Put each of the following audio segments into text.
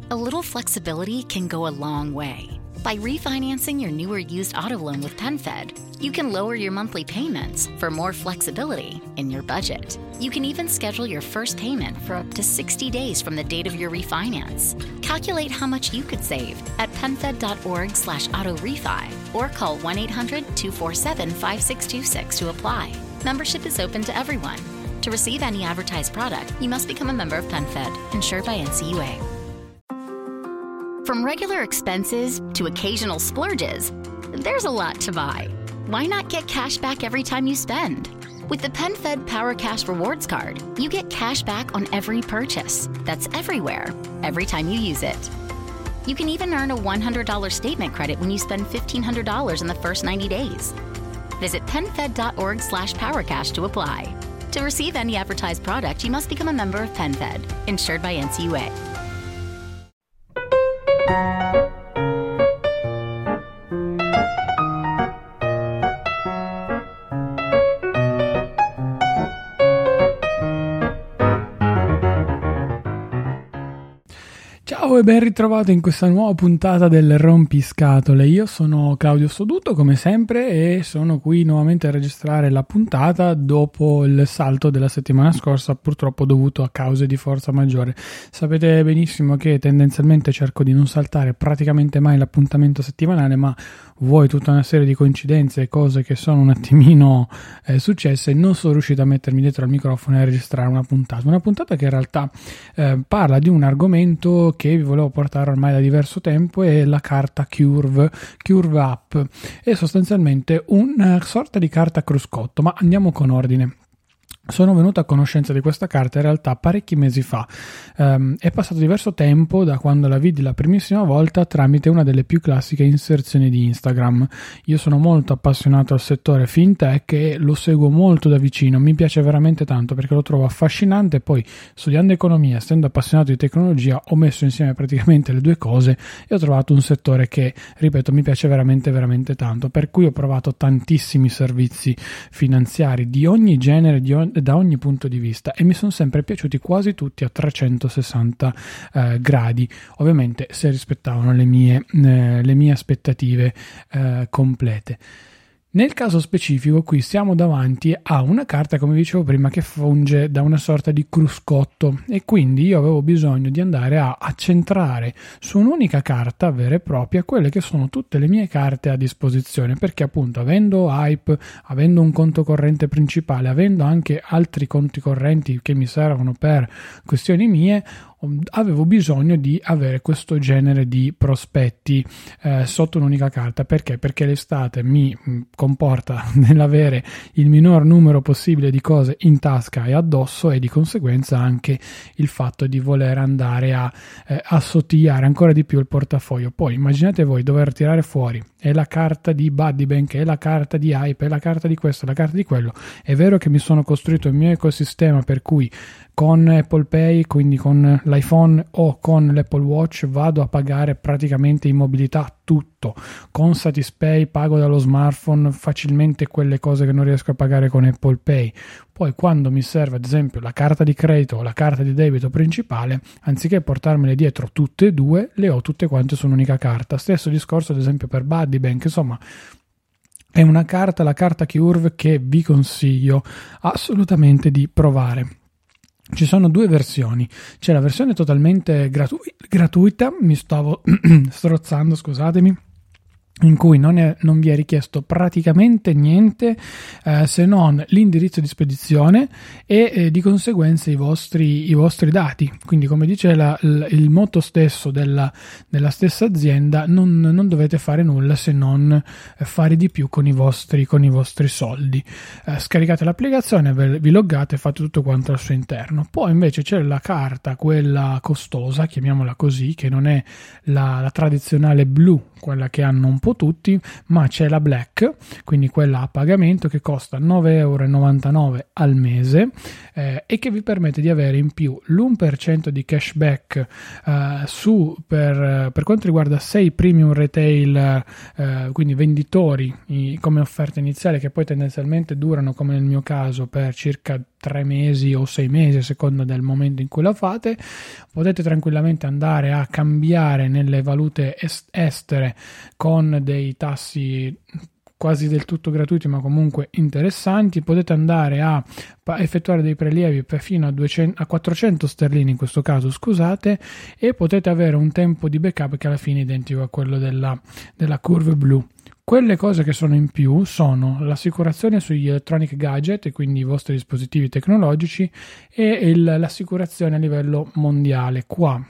A little flexibility can go a long way. By refinancing your new or used auto loan with PenFed, you can lower your monthly payments for more flexibility in your budget. You can even schedule your first payment for up to 60 days from the date of your refinance. Calculate how much you could save at PenFed.org/auto-refi or call 1-800-247-5626 to apply. Membership is open to everyone. To receive any advertised product, you must become a member of PenFed, insured by NCUA. From regular expenses to occasional splurges, there's a lot to buy. Why not get cash back every time you spend? With the PenFed Power Cash Rewards Card, you get cash back on every purchase. That's everywhere, every time you use it. You can even earn a $100 statement credit when you spend $1,500 in the first 90 days. Visit PenFed.org/powercash to apply. To receive any advertised product, you must become a member of PenFed, insured by NCUA. Ciao e ben ritrovato in questa nuova puntata del Rompiscatole. Io sono Claudio Soduto come sempre e sono qui nuovamente a registrare la puntata dopo il salto della settimana scorsa, purtroppo dovuto a cause di forza maggiore. Sapete benissimo che tendenzialmente cerco di non saltare praticamente mai l'appuntamento settimanale, ma vuoi tutta una serie di coincidenze e cose che sono un attimino successe, non sono riuscito a mettermi dietro al microfono e a registrare una puntata che in realtà parla di un argomento che vi volevo portare ormai da diverso tempo, è la carta Curve Up. È sostanzialmente una sorta di carta cruscotto, ma andiamo con ordine. Sono venuto a conoscenza di questa carta in realtà parecchi mesi fa. È passato diverso tempo da quando la vidi la primissima volta tramite una delle più classiche inserzioni di Instagram. Io sono molto appassionato al settore fintech e lo seguo molto da vicino, mi piace veramente tanto perché lo trovo affascinante. Poi studiando economia, essendo appassionato di tecnologia, ho messo insieme praticamente le due cose e ho trovato un settore che, ripeto, mi piace veramente veramente tanto, per cui ho provato tantissimi servizi finanziari di ogni genere, da ogni punto di vista, e mi sono sempre piaciuti quasi tutti a 360 gradi, ovviamente se rispettavano le mie aspettative complete. Nel caso specifico qui siamo davanti a una carta, come dicevo prima, che funge da una sorta di cruscotto, e quindi io avevo bisogno di andare a centrare su un'unica carta vera e propria quelle che sono tutte le mie carte a disposizione, perché appunto avendo Hype, avendo un conto corrente principale, avendo anche altri conti correnti che mi servono per questioni mie, avevo bisogno di avere questo genere di prospetti sotto un'unica carta. Perché l'estate mi comporta nell'avere il minor numero possibile di cose in tasca e addosso, e di conseguenza anche il fatto di voler andare a assottigliare ancora di più il portafoglio. Poi immaginate voi dover tirare fuori è la carta di Buddy Bank, è la carta di Hype, è la carta di questo, la carta di quello. È vero che mi sono costruito il mio ecosistema, per cui con Apple Pay, quindi con l'iPhone o con l'Apple Watch, vado a pagare praticamente in mobilità tutto. Con Satispay pago dallo smartphone facilmente quelle cose che non riesco a pagare con Apple Pay. Poi quando mi serve ad esempio la carta di credito o la carta di debito principale, anziché portarmele dietro tutte e due, le ho tutte quante su un'unica carta. Stesso discorso ad esempio per Buddy Bank. Insomma, è una carta, la carta Curve, che vi consiglio assolutamente di provare. Ci sono due versioni, c'è la versione totalmente gratuita, mi stavo strozzando, scusatemi, in cui non vi è richiesto praticamente niente se non l'indirizzo di spedizione e di conseguenza i vostri dati. Quindi, come dice il motto stesso della stessa azienda, non dovete fare nulla se non fare di più con i vostri soldi. Scaricate l'applicazione, vi loggate e fate tutto quanto al suo interno. Poi invece c'è la carta, quella costosa, chiamiamola così, che non è la tradizionale blu, quella che hanno un po' tutti, ma c'è la Black, quindi quella a pagamento, che costa 9,99 € al mese e che vi permette di avere in più l'1% di cashback per quanto riguarda 6 premium retail, quindi venditori, come offerta iniziale, che poi tendenzialmente durano, come nel mio caso, per circa 3 mesi o 6 mesi a seconda del momento in cui la fate. Potete tranquillamente andare a cambiare nelle valute estere con dei tassi quasi del tutto gratuiti ma comunque interessanti. Potete andare a effettuare dei prelievi fino a 400 sterline in questo caso, scusate, e potete avere un tempo di backup che alla fine è identico a quello della Curve blu. Quelle cose che sono in più sono l'assicurazione sugli electronic gadget, quindi i vostri dispositivi tecnologici, e l'assicurazione a livello mondiale. Qua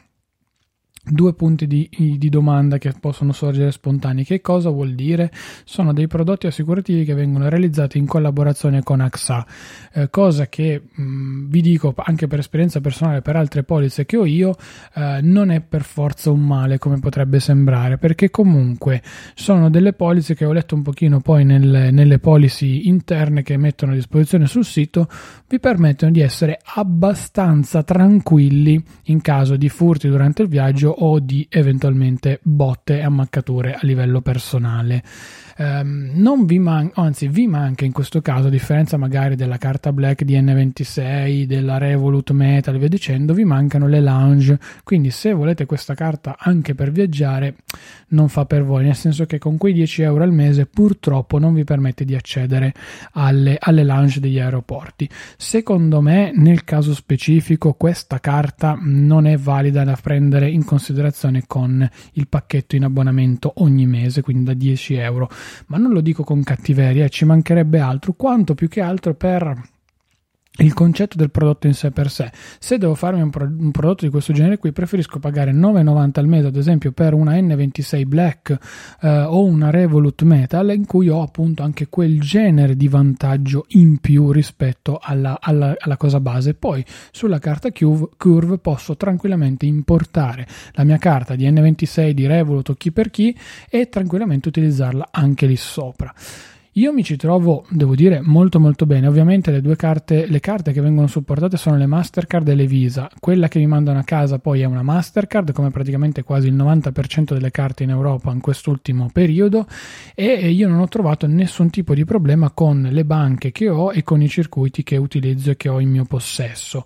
2 punti di domanda che possono sorgere spontanei. Che cosa vuol dire? Sono dei prodotti assicurativi che vengono realizzati in collaborazione con AXA, cosa che vi dico anche per esperienza personale, per altre polizze che ho io, non è per forza un male come potrebbe sembrare, perché comunque sono delle polizze che ho letto un pochino poi nelle policy interne che mettono a disposizione sul sito, vi permettono di essere abbastanza tranquilli in caso di furti durante il viaggio o di eventualmente botte e ammaccature a livello personale. Non vi manca in questo caso, a differenza magari della carta black di N26, della Revolut Metal e via dicendo, vi mancano le lounge, quindi se volete questa carta anche per viaggiare non fa per voi, nel senso che con quei 10 euro al mese purtroppo non vi permette di accedere alle lounge degli aeroporti. Secondo me nel caso specifico questa carta non è valida da prendere in considerazione con il pacchetto in abbonamento ogni mese, quindi da 10 euro. Ma non lo dico con cattiveria, ci mancherebbe altro, quanto più che altro per il concetto del prodotto in sé per sé. Se devo farmi un prodotto di questo genere qui, preferisco pagare 9,90 al mese ad esempio per una N26 Black o una Revolut Metal, in cui ho appunto anche quel genere di vantaggio in più rispetto alla cosa base. Poi sulla carta Curve posso tranquillamente importare la mia carta di N26 di Revolut o chi per chi e tranquillamente utilizzarla anche lì sopra. Io mi ci trovo, devo dire, molto molto bene. Ovviamente le carte che vengono supportate sono le Mastercard e le Visa. Quella che mi mandano a casa poi è una Mastercard, come praticamente quasi il 90% delle carte in Europa in quest'ultimo periodo, e io non ho trovato nessun tipo di problema con le banche che ho e con i circuiti che utilizzo e che ho in mio possesso.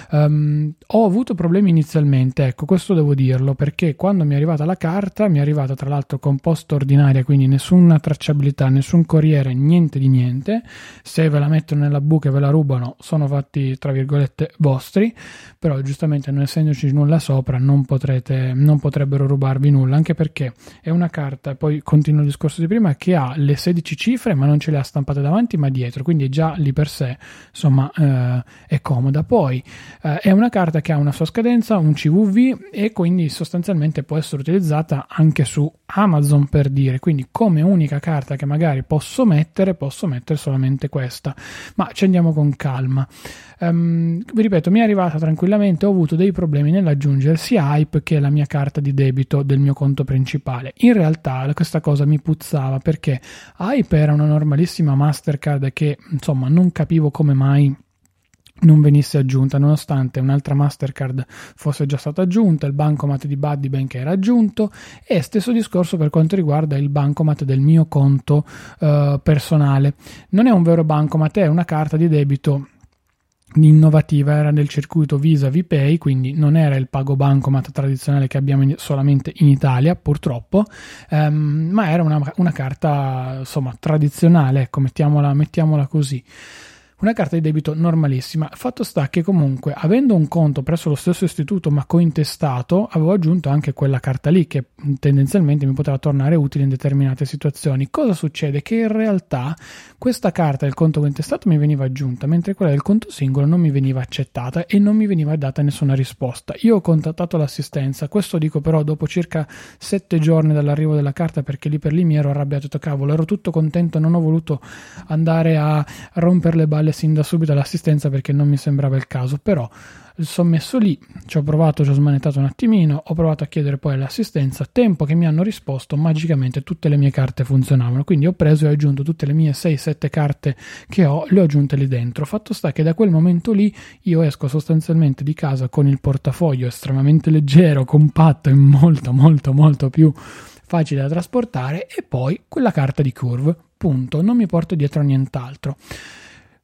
Ho avuto problemi inizialmente, ecco, questo devo dirlo, perché quando mi è arrivata la carta, mi è arrivata tra l'altro con posta ordinaria, quindi nessuna tracciabilità, nessun corriere, niente di niente. Se ve la mettono nella buca e ve la rubano sono fatti tra virgolette vostri, però giustamente non essendoci nulla sopra non potrebbero rubarvi nulla, anche perché è una carta, poi continuo il discorso di prima, che ha le 16 cifre ma non ce le ha stampate davanti ma dietro, quindi già lì per sé insomma è comoda. Poi è una carta che ha una sua scadenza, un CVV, e quindi sostanzialmente può essere utilizzata anche su Amazon, per dire, quindi come unica carta che magari posso mettere solamente questa, ma ci andiamo con calma. Vi ripeto, mi è arrivata tranquillamente, ho avuto dei problemi nell'aggiungere sia Hype che la mia carta di debito del mio conto principale. In realtà questa cosa mi puzzava, perché Hype era una normalissima Mastercard che insomma non capivo come mai non venisse aggiunta, nonostante un'altra Mastercard fosse già stata aggiunta, il bancomat di Buddy Bank era aggiunto, e stesso discorso per quanto riguarda il bancomat del mio conto personale. Non è un vero bancomat, è una carta di debito innovativa, era del circuito Visa VPay, quindi non era il pago bancomat tradizionale che abbiamo solamente in Italia purtroppo, ma era una carta insomma tradizionale, ecco, mettiamola così. Una carta di debito normalissima. Fatto sta che comunque, avendo un conto presso lo stesso istituto ma cointestato, avevo aggiunto anche quella carta lì che tendenzialmente mi poteva tornare utile in determinate situazioni. Cosa succede? Che in realtà questa carta del conto cointestato mi veniva aggiunta, mentre quella del conto singolo non mi veniva accettata e non mi veniva data nessuna risposta. Io ho contattato l'assistenza, questo dico però dopo circa 7 giorni dall'arrivo della carta, perché lì per lì mi ero arrabbiato, cavolo, ero tutto contento, non ho voluto andare a rompere le balle sin da subito all'assistenza perché non mi sembrava il caso. Però sono messo lì, ci ho provato, ci ho smanettato un attimino, ho provato a chiedere poi all'assistenza, tempo che mi hanno risposto, magicamente tutte le mie carte funzionavano, quindi ho preso e ho aggiunto tutte le mie 6-7 carte che ho, le ho aggiunte lì dentro. Fatto sta che da quel momento lì io esco sostanzialmente di casa con il portafoglio estremamente leggero, compatto e molto più facile da trasportare, e poi quella carta di Curve, punto, non mi porto dietro nient'altro.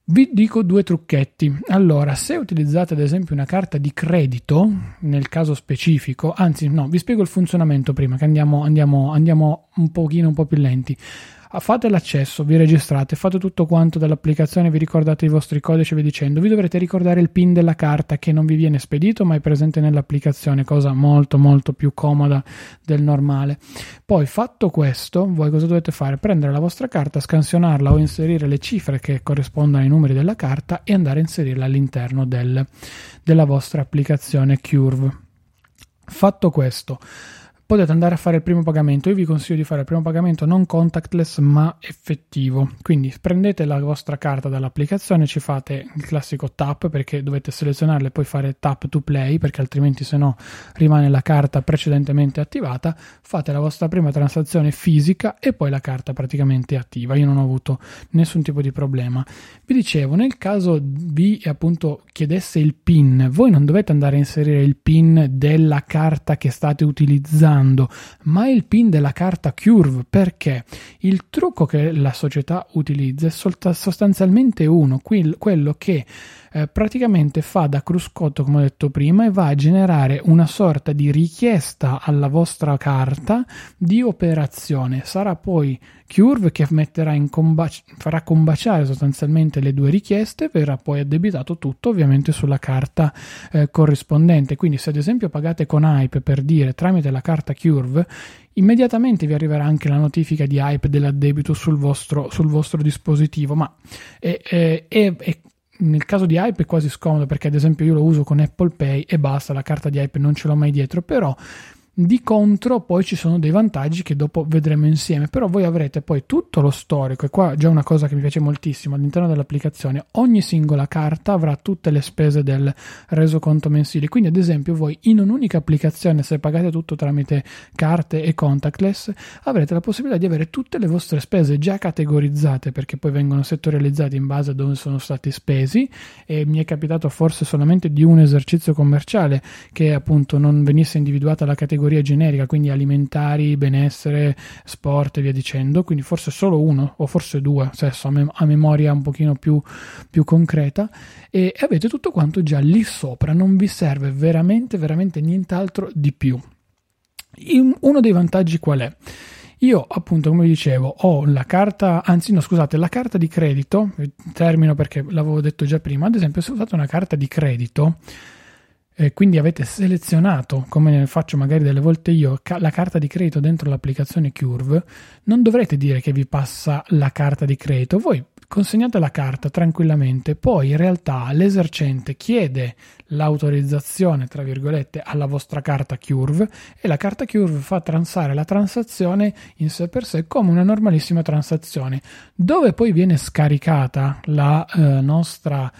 Vi dico 2 trucchetti. Allora, se utilizzate ad esempio una carta di credito, nel caso specifico, anzi no, vi spiego il funzionamento prima, che andiamo un po' più lenti. Fate l'accesso, vi registrate, fate tutto quanto dall'applicazione, vi ricordate i vostri codici e via dicendo. Vi dovrete ricordare il PIN della carta che non vi viene spedito ma è presente nell'applicazione, cosa molto molto più comoda del normale. Poi fatto questo, voi cosa dovete fare? Prendere la vostra carta, scansionarla o inserire le cifre che corrispondono ai numeri della carta e andare a inserirla all'interno della vostra applicazione Curve. Fatto questo, potete andare a fare il primo pagamento. Io vi consiglio di fare il primo pagamento non contactless ma effettivo, quindi prendete la vostra carta dall'applicazione, ci fate il classico tap perché dovete selezionarla e poi fare tap to play perché altrimenti se no rimane la carta precedentemente attivata. Fate la vostra prima transazione fisica e poi la carta praticamente è attiva. Io non ho avuto nessun tipo di problema. Vi dicevo, nel caso vi appunto chiedesse il PIN, voi non dovete andare a inserire il PIN della carta che state utilizzando ma il PIN della carta Curve, perché il trucco che la società utilizza è sostanzialmente quello che praticamente fa da cruscotto, come ho detto prima, e va a generare una sorta di richiesta alla vostra carta di operazione. Sarà poi Curve che farà combaciare sostanzialmente le 2 richieste, verrà poi addebitato tutto ovviamente sulla carta corrispondente. Quindi se ad esempio pagate con Hype, per dire, tramite la carta Curve, immediatamente vi arriverà anche la notifica di Hype dell'addebito sul vostro dispositivo, ma nel caso di Hype è quasi scomodo perché ad esempio io lo uso con Apple Pay e basta, la carta di Hype non ce l'ho mai dietro, però di contro poi ci sono dei vantaggi che dopo vedremo insieme. Però voi avrete poi tutto lo storico, e qua già una cosa che mi piace moltissimo all'interno dell'applicazione: ogni singola carta avrà tutte le spese del resoconto mensile. Quindi ad esempio voi in un'unica applicazione, se pagate tutto tramite carte e contactless, avrete la possibilità di avere tutte le vostre spese già categorizzate, perché poi vengono settorializzate in base a dove sono stati spesi. E mi è capitato forse solamente di un esercizio commerciale che appunto non venisse individuata la categoria generica, quindi alimentari, benessere, sport e via dicendo, quindi forse solo uno o forse 2, adesso a memoria un pochino più concreta, e avete tutto quanto già lì sopra, non vi serve veramente nient'altro di più. Uno dei vantaggi qual è? Io appunto, come vi dicevo, ho la carta di credito, termino perché l'avevo detto già prima. Ad esempio, se usate una carta di credito, quindi avete selezionato, come faccio magari delle volte io, la carta di credito dentro l'applicazione Curve, non dovrete dire che vi passa la carta di credito, voi consegnate la carta tranquillamente, poi in realtà l'esercente chiede l'autorizzazione, tra virgolette, alla vostra carta Curve, e la carta Curve fa transare la transazione in sé per sé come una normalissima transazione, dove poi viene scaricata la nostra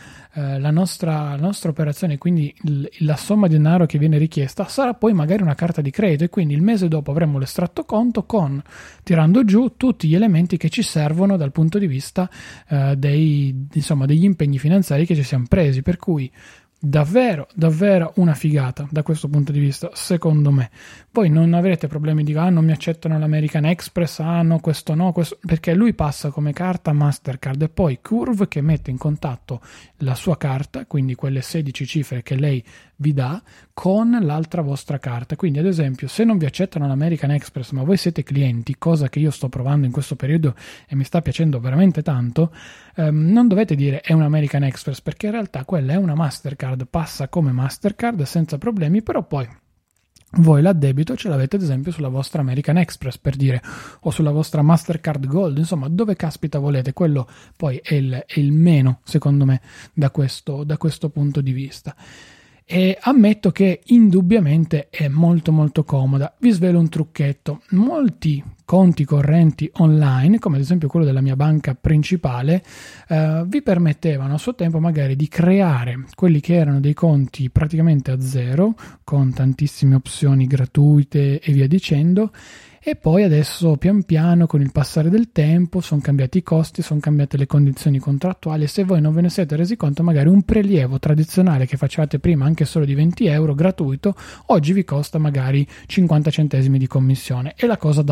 operazione, quindi la somma di denaro che viene richiesta sarà poi magari una carta di credito, e quindi il mese dopo avremo l'estratto conto tirando giù tutti gli elementi che ci servono dal punto di vista degli impegni finanziari che ci siamo presi, per cui davvero una figata da questo punto di vista, secondo me. Poi non avrete problemi di non mi accettano l'American Express, no, questo no, perché lui passa come carta Mastercard, e poi Curve che mette in contatto la sua carta, quindi quelle 16 cifre che lei vi dà, con l'altra vostra carta. Quindi ad esempio, se non vi accettano l'American Express ma voi siete clienti, cosa che io sto provando in questo periodo e mi sta piacendo veramente tanto, non dovete dire è un American Express, perché in realtà quella è una Mastercard, passa come Mastercard senza problemi, però poi voi l'addebito ce l'avete ad esempio sulla vostra American Express, per dire, o sulla vostra Mastercard Gold, insomma dove caspita volete. Quello poi è il meno, secondo me, da questo punto di vista. E ammetto che indubbiamente è molto molto comoda. Vi svelo un trucchetto: molti conti correnti online, come ad esempio quello della mia banca principale, vi permettevano a suo tempo magari di creare quelli che erano dei conti praticamente a zero, con tantissime opzioni gratuite e via dicendo. E poi adesso pian piano, con il passare del tempo, sono cambiati i costi, sono cambiate le condizioni contrattuali, e se voi non ve ne siete resi conto, magari un prelievo tradizionale che facevate prima anche solo di 20 euro gratuito, oggi vi costa magari 50 centesimi di commissione, e la cosa dà fastidio.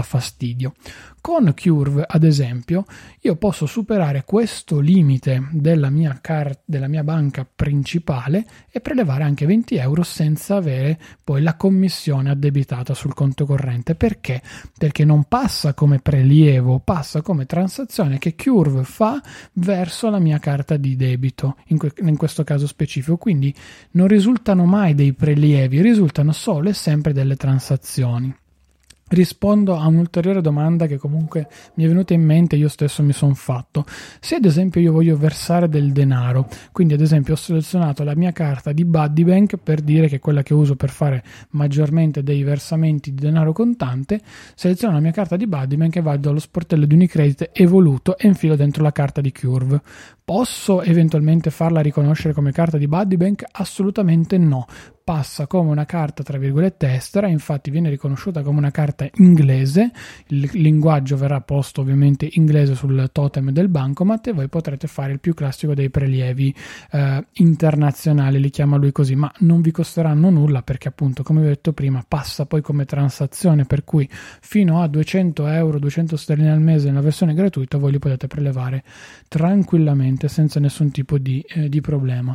fastidio. Con Curve, ad esempio, io posso superare questo limite della mia banca principale e prelevare anche 20 euro senza avere poi la commissione addebitata sul conto corrente. Perché? Perché non passa come prelievo, passa come transazione che Curve fa verso la mia carta di debito, in questo caso specifico. Quindi non risultano mai dei prelievi, risultano solo e sempre delle transazioni. Rispondo a un'ulteriore domanda che comunque mi è venuta in mente, io stesso mi sono fatto. Se ad esempio io voglio versare del denaro, quindi ad esempio ho selezionato la mia carta di Buddybank, per dire che è quella che uso per fare maggiormente dei versamenti di denaro contante, seleziono la mia carta di Buddybank e vado allo sportello di Unicredit evoluto e infilo dentro la carta di Curve. Posso eventualmente farla riconoscere come carta di Buddybank? Assolutamente no. Passa come una carta tra virgolette estera, infatti viene riconosciuta come una carta inglese, il linguaggio verrà posto ovviamente inglese sul totem del bancomat e voi potrete fare il più classico dei prelievi internazionali, li chiama lui così, ma non vi costeranno nulla perché appunto, come vi ho detto prima, passa poi come transazione, per cui fino a 200 euro, 200 sterline al mese nella versione gratuita voi li potete prelevare tranquillamente senza nessun tipo di problema.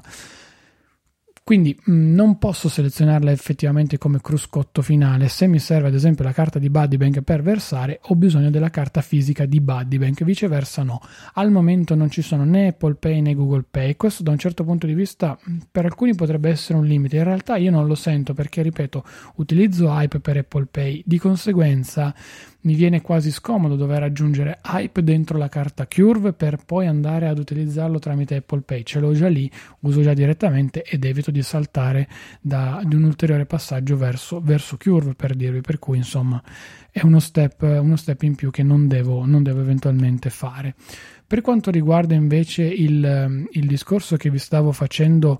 Quindi non posso selezionarla effettivamente come cruscotto finale. Se mi serve ad esempio la carta di Buddybank per versare, ho bisogno della carta fisica di Buddybank, viceversa no. Al momento non ci sono né Apple Pay né Google Pay. Questo da un certo punto di vista per alcuni potrebbe essere un limite, in realtà io non lo sento perché, ripeto, utilizzo Hype per Apple Pay, di conseguenza mi viene quasi scomodo dover aggiungere Hype dentro la carta Curve per poi andare ad utilizzarlo tramite Apple Pay. Ce l'ho già lì, uso già direttamente ed evito di saltare di un ulteriore passaggio verso Curve, per dirvi, per cui insomma è uno step in più che non devo eventualmente fare. Per quanto riguarda invece il discorso che vi stavo facendo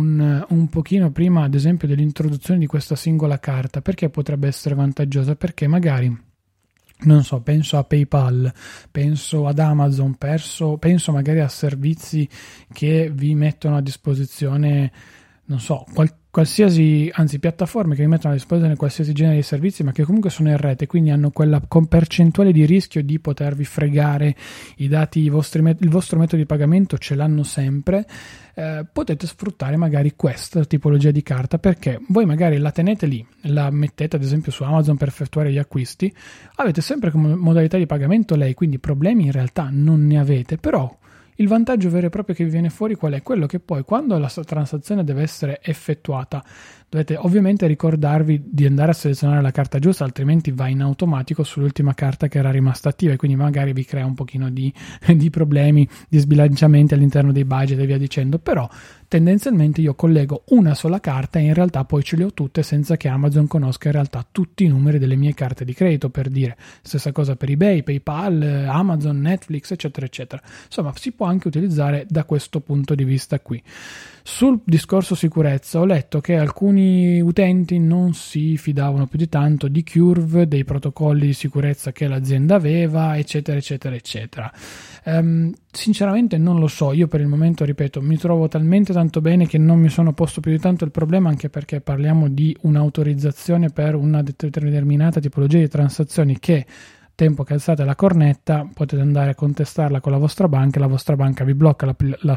un pochino prima, ad esempio dell'introduzione di questa singola carta, perché potrebbe essere vantaggiosa? Perché magari, non so, penso a PayPal, penso ad Amazon, penso magari a servizi che vi mettono a disposizione, non so, qualsiasi, anzi piattaforme che vi mettono a disposizione qualsiasi genere di servizi, ma che comunque sono in rete, quindi hanno quella percentuale di rischio di potervi fregare i dati, il vostro metodo di pagamento ce l'hanno sempre. Potete sfruttare magari questa tipologia di carta, perché voi magari la tenete lì, la mettete ad esempio su Amazon per effettuare gli acquisti, avete sempre come modalità di pagamento lei, quindi problemi in realtà non ne avete, però il vantaggio vero e proprio che vi viene fuori qual è? Quello che poi quando la transazione deve essere effettuata dovete ovviamente ricordarvi di andare a selezionare la carta giusta, altrimenti va in automatico sull'ultima carta che era rimasta attiva e quindi magari vi crea un pochino di problemi, di sbilanciamenti all'interno dei budget e via dicendo. Però tendenzialmente io collego una sola carta e in realtà poi ce le ho tutte senza che Amazon conosca in realtà tutti i numeri delle mie carte di credito, per dire. Stessa cosa per eBay, PayPal, Amazon, Netflix, eccetera eccetera. Insomma, si può anche utilizzare da questo punto di vista qui. Sul discorso sicurezza ho letto che alcuni utenti non si fidavano più di tanto di Curve, dei protocolli di sicurezza che l'azienda aveva, eccetera eccetera eccetera. Sinceramente non lo so, io per il momento, ripeto, mi trovo talmente tanto bene che non mi sono posto più di tanto il problema, anche perché parliamo di un'autorizzazione per una determinata tipologia di transazioni che, tempo che alzate la cornetta, potete andare a contestarla con la vostra banca e la vostra banca vi blocca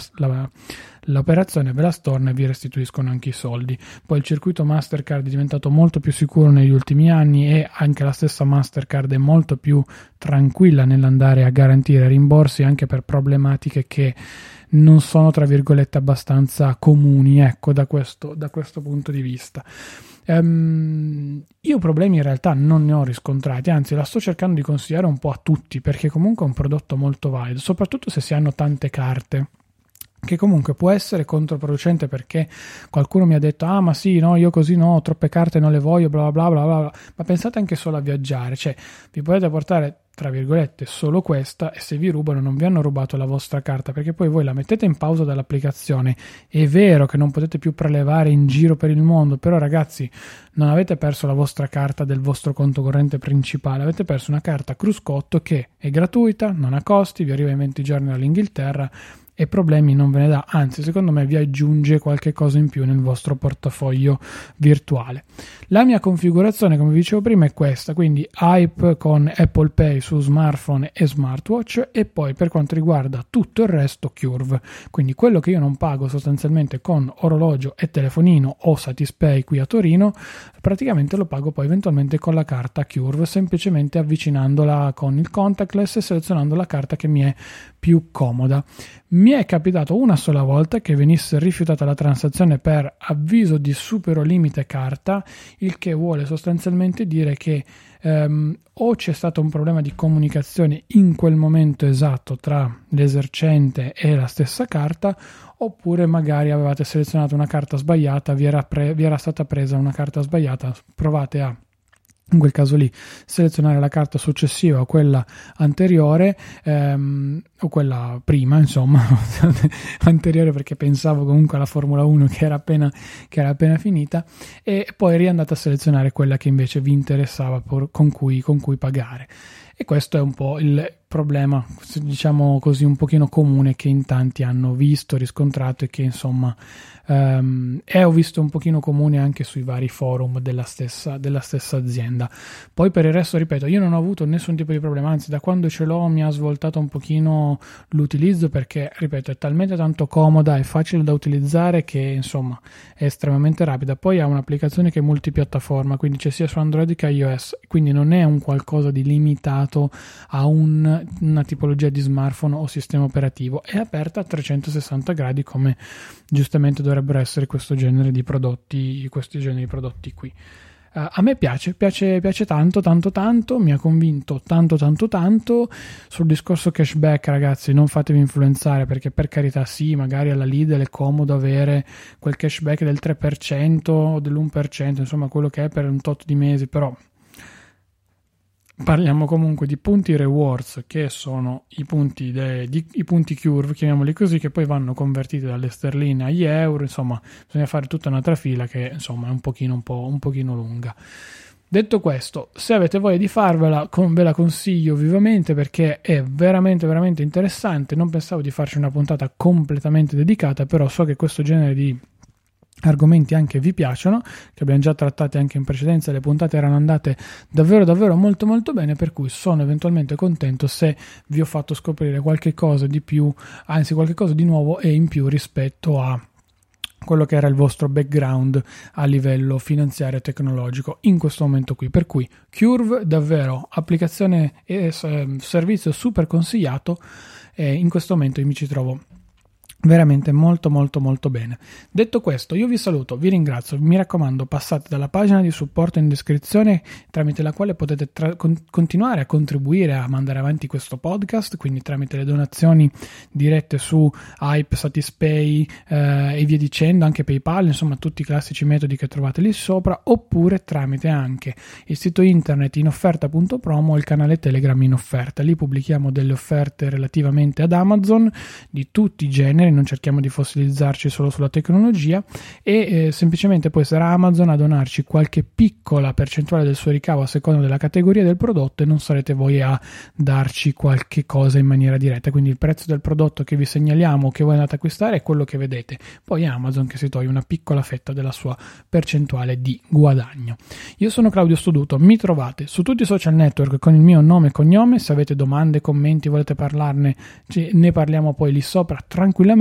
l'operazione, ve la storna e vi restituiscono anche i soldi. Poi il circuito Mastercard è diventato molto più sicuro negli ultimi anni e anche la stessa Mastercard è molto più tranquilla nell'andare a garantire rimborsi anche per problematiche che non sono, tra virgolette, abbastanza comuni, ecco, da questo punto di vista. Io problemi in realtà non ne ho riscontrati, anzi la sto cercando di consigliare un po' a tutti, perché comunque è un prodotto molto valido, soprattutto se si hanno tante carte, che comunque può essere controproducente, perché qualcuno mi ha detto ma sì, no, io così no, ho troppe carte, non le voglio, bla bla bla bla bla. Ma pensate anche solo a viaggiare, cioè vi potete portare, tra virgolette, solo questa, e se vi rubano non vi hanno rubato la vostra carta, perché poi voi la mettete in pausa dall'applicazione. È vero che non potete più prelevare in giro per il mondo, però ragazzi, non avete perso la vostra carta del vostro conto corrente principale, avete perso una carta cruscotto che è gratuita, non ha costi, vi arriva in 20 giorni dall'Inghilterra e problemi non ve ne dà, anzi secondo me vi aggiunge qualche cosa in più nel vostro portafoglio virtuale. La mia configurazione, come vi dicevo prima, è questa, quindi Hype con Apple Pay su smartphone e smartwatch, e poi per quanto riguarda tutto il resto Curve, quindi quello che io non pago sostanzialmente con orologio e telefonino o Satispay qui a Torino, praticamente lo pago poi eventualmente con la carta Curve, semplicemente avvicinandola con il contactless e selezionando la carta che mi è più comoda. Mi è capitato una sola volta che venisse rifiutata la transazione per avviso di supero limite carta, il che vuole sostanzialmente dire che o c'è stato un problema di comunicazione in quel momento esatto tra l'esercente e la stessa carta, oppure magari avevate selezionato una carta sbagliata, vi era stata presa una carta sbagliata, provate a, in quel caso lì, selezionare la carta successiva o quella anteriore, o quella prima, insomma, anteriore, perché pensavo comunque alla Formula 1 che era appena finita, e poi riandate a selezionare quella che invece vi interessava con cui pagare. E questo è un po' il problema, diciamo così, un pochino comune che in tanti hanno visto, riscontrato, e che insomma ho visto un pochino comune anche sui vari forum della stessa azienda. Poi per il resto, ripeto, io non ho avuto nessun tipo di problema, anzi da quando ce l'ho mi ha svoltato un pochino l'utilizzo, perché ripeto è talmente tanto comoda e facile da utilizzare che insomma è estremamente rapida. Poi ha un'applicazione che è multipiattaforma, quindi c'è sia su Android che iOS, quindi non è un qualcosa di limitato a una tipologia di smartphone o sistema operativo, è aperta a 360 gradi come giustamente dovrebbero essere questi generi di prodotti qui. A me piace tanto, mi ha convinto tanto. Sul discorso cashback, ragazzi, non fatevi influenzare, perché per carità sì, magari alla Lidl è comodo avere quel cashback del 3% o dell'1%, insomma quello che è per un tot di mesi, però parliamo comunque di punti rewards, che sono i punti Curve, chiamiamoli così, che poi vanno convertiti dalle sterline agli euro, insomma bisogna fare tutta una trafila che insomma è un pochino lunga. Detto questo, se avete voglia di farvela, ve la consiglio vivamente, perché è veramente veramente interessante. Non pensavo di farci una puntata completamente dedicata, però so che questo genere di argomenti anche vi piacciono, che abbiamo già trattati anche in precedenza, le puntate erano andate davvero molto bene, per cui sono eventualmente contento se vi ho fatto scoprire qualche cosa di più, anzi qualche cosa di nuovo e in più rispetto a quello che era il vostro background a livello finanziario e tecnologico in questo momento qui. Per cui Curve, davvero applicazione e servizio super consigliato, e in questo momento io mi ci trovo veramente molto bene. Detto questo, io vi saluto, vi ringrazio, mi raccomando, passate dalla pagina di supporto in descrizione, tramite la quale potete continuare a contribuire a mandare avanti questo podcast, quindi tramite le donazioni dirette su Hype, Satispay e via dicendo, anche PayPal, insomma tutti i classici metodi che trovate lì sopra, oppure tramite anche il sito internet inofferta.promo o il canale Telegram in offerta. Lì pubblichiamo delle offerte relativamente ad Amazon di tutti i generi, non cerchiamo di fossilizzarci solo sulla tecnologia, e semplicemente poi sarà Amazon a donarci qualche piccola percentuale del suo ricavo a seconda della categoria del prodotto, e non sarete voi a darci qualche cosa in maniera diretta. Quindi il prezzo del prodotto che vi segnaliamo, che voi andate a acquistare, è quello che vedete, poi è Amazon che si toglie una piccola fetta della sua percentuale di guadagno. Io sono Claudio Stoduto, mi trovate su tutti i social network con il mio nome e cognome. Se avete domande, commenti, volete parlarne, ne parliamo poi lì sopra tranquillamente.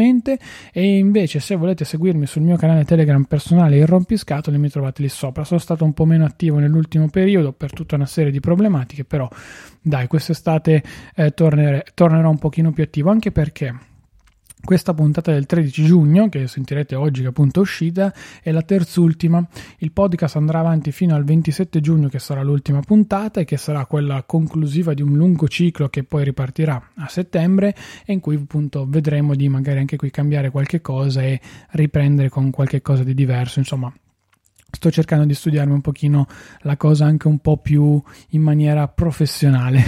E invece se volete seguirmi sul mio canale Telegram personale, il rompiscatole, mi trovate lì sopra. Sono stato un po' meno attivo nell'ultimo periodo per tutta una serie di problematiche, però dai, quest'estate tornerò un pochino più attivo, anche perché questa puntata del 13 giugno, che sentirete oggi che appunto è uscita, è la terzultima. Il podcast andrà avanti fino al 27 giugno, che sarà l'ultima puntata e che sarà quella conclusiva di un lungo ciclo che poi ripartirà a settembre, e in cui appunto vedremo di magari anche qui cambiare qualche cosa e riprendere con qualche cosa di diverso. Insomma, sto cercando di studiarmi un pochino la cosa anche un po' più in maniera professionale,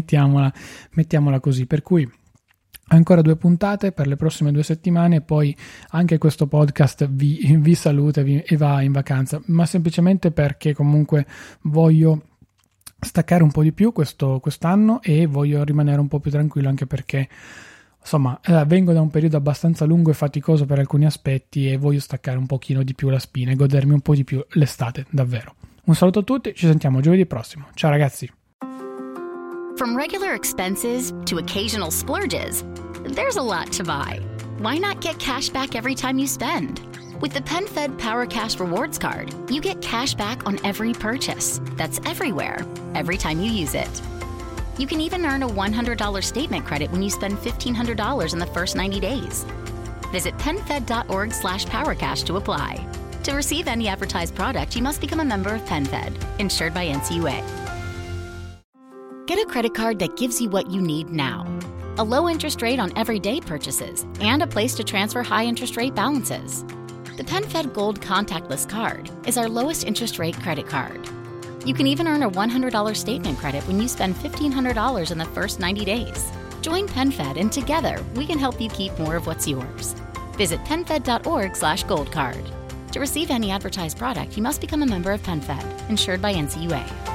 mettiamola così, per cui ancora 2 puntate per le prossime 2 settimane, e poi anche questo podcast vi saluta e va in vacanza, ma semplicemente perché comunque voglio staccare un po' di più quest'anno, e voglio rimanere un po' più tranquillo, anche perché Insomma, vengo da un periodo abbastanza lungo e faticoso per alcuni aspetti e voglio staccare un pochino di più la spina e godermi un po' di più l'estate, davvero. Un saluto a tutti, ci sentiamo giovedì prossimo. Ciao ragazzi! From regular expenses to occasional splurges, there's a lot to buy. Why not get cash back every time you spend? With the PenFed Power Cash Rewards Card, you get cash back on every purchase. That's everywhere, every time you use it. You can even earn a $100 statement credit when you spend $1,500 in the first 90 days. Visit PenFed.org/PowerCash to apply. To receive any advertised product, you must become a member of PenFed, insured by NCUA. Get a credit card that gives you what you need now. A low interest rate on everyday purchases and a place to transfer high interest rate balances. The PenFed Gold Contactless Card is our lowest interest rate credit card. You can even earn a $100 statement credit when you spend $1,500 in the first 90 days. Join PenFed and together we can help you keep more of what's yours. Visit PenFed.org/goldcard. To receive any advertised product, you must become a member of PenFed, insured by NCUA.